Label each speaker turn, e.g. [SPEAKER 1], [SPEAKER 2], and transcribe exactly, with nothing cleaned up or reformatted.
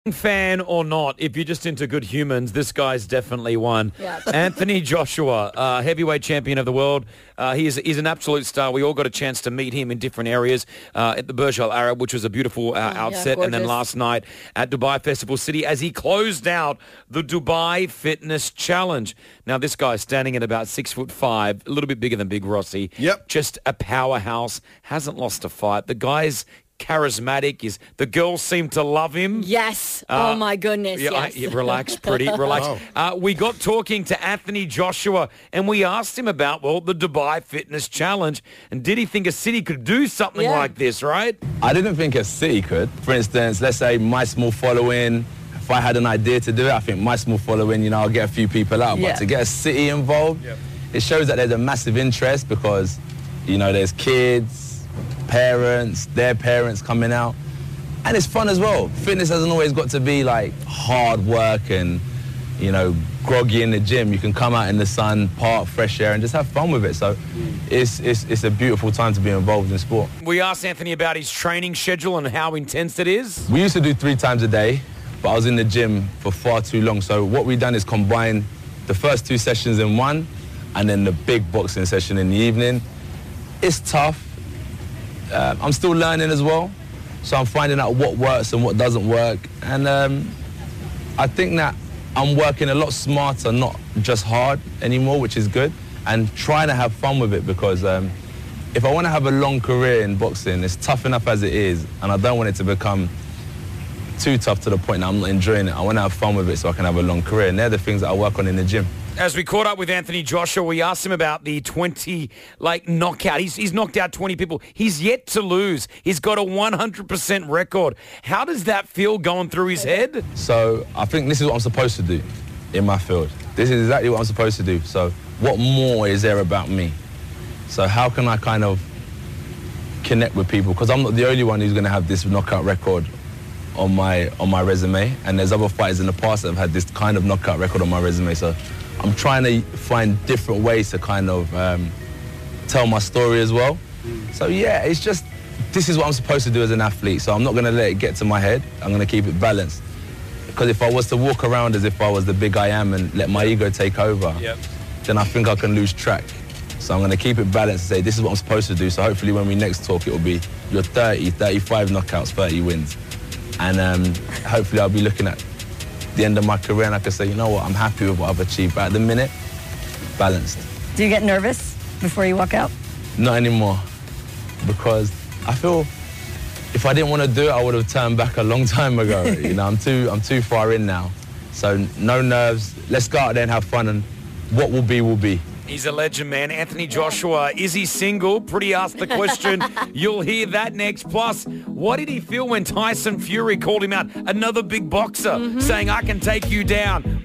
[SPEAKER 1] Fan or not, if you're just into good humans, this guy's definitely one.
[SPEAKER 2] Yeah.
[SPEAKER 1] Anthony Joshua, uh, heavyweight champion of the world. Uh, he is he's an absolute star. We all got a chance to meet him in different areas uh, at the Burj Al Arab, which was a beautiful uh,
[SPEAKER 2] Oh, yeah,
[SPEAKER 1] outset, and then
[SPEAKER 2] gorgeous.
[SPEAKER 1] last night at Dubai Festival City as he closed out the Dubai Fitness Challenge. Now, this guy's standing at about six foot five, a little bit bigger than Big Rossi.
[SPEAKER 3] Yep.
[SPEAKER 1] Just a powerhouse, hasn't lost a fight. The guy's charismatic. Is the girls seem to love him.
[SPEAKER 2] Yes.
[SPEAKER 1] Uh,
[SPEAKER 2] oh, my goodness.
[SPEAKER 1] Yeah, I-
[SPEAKER 2] yes.
[SPEAKER 1] yeah, relax, pretty, relax.
[SPEAKER 3] Oh.
[SPEAKER 1] Uh, we got talking to Anthony Joshua and we asked him about, well, the Dubai Fitness Challenge. And did he think a city could do something
[SPEAKER 2] Yeah.
[SPEAKER 1] like this, right?
[SPEAKER 4] I didn't think a city could. For instance, let's say my small following, if I had an idea to do it, I think my small following, you know, I'll get a few people out.
[SPEAKER 2] Yeah.
[SPEAKER 4] But to get a city involved,
[SPEAKER 3] Yep.
[SPEAKER 4] it shows that there's a massive interest because, you know, there's kids, parents, their parents coming out. And it's fun as well. Fitness hasn't always got to be like hard work and, you know, groggy in the gym. You can come out in the sun, park, fresh air, and just have fun with it. So it's, it's, it's a beautiful time to be involved in sport.
[SPEAKER 1] We asked Anthony about his training schedule and how intense it is.
[SPEAKER 4] We used to do three times a day, but I was in the gym for far too long. So what we've done is combine the first two sessions in one and then the big boxing session in the evening. It's tough. Uh, I'm still learning as well. So I'm finding out what works and what doesn't work. And um, I think that I'm working a lot smarter, not just hard anymore, which is good, and trying to have fun with it because um, if I want to have a long career in boxing, it's tough enough as it is, and I don't want it to become too tough to the point that I'm not enjoying it. I want to have fun with it so I can have a long career, and they're the things that I work on in the gym.
[SPEAKER 1] As we caught up with Anthony Joshua, we asked him about the twenty, like, knockout. He's, he's knocked out twenty people. He's yet to lose. He's got a one hundred percent record. How does that feel going through his head?
[SPEAKER 4] So I think this is what I'm supposed to do in my field. This is exactly what I'm supposed to do. So what more is there about me? So how can I kind of connect with people? Because I'm not the only one who's going to have this knockout record on my on my resume, and there's other fighters in the past that have had this kind of knockout record on my resume. So I'm trying to find different ways to kind of um, tell my story as well. So yeah, it's just, this is what I'm supposed to do as an athlete. So I'm not going to let it get to my head. I'm going to keep it balanced. Because if I was to walk around as if I was the big I am and let my ego take over,
[SPEAKER 1] Yep.
[SPEAKER 4] then I think I can lose track. So I'm going to keep it balanced and say, this is what I'm supposed to do. So hopefully when we next talk, it will be your thirty, thirty-five knockouts, thirty wins. And um, hopefully I'll be looking at the end of my career and I can say, you know what, I'm happy with what I've achieved. But at the minute, balanced.
[SPEAKER 2] Do you get nervous before you walk out?
[SPEAKER 4] Not anymore. Because I feel if I didn't want to do it, I would have turned back a long time ago. You know, I'm too, I'm too far in now. So no nerves. Let's go out there and have fun, and what will be, will be.
[SPEAKER 1] He's a legend, man. Anthony Joshua, is he single? Pretty asked the question. You'll hear that next. Plus, what did he feel when Tyson Fury called him out? Another big boxer saying, I can take you down.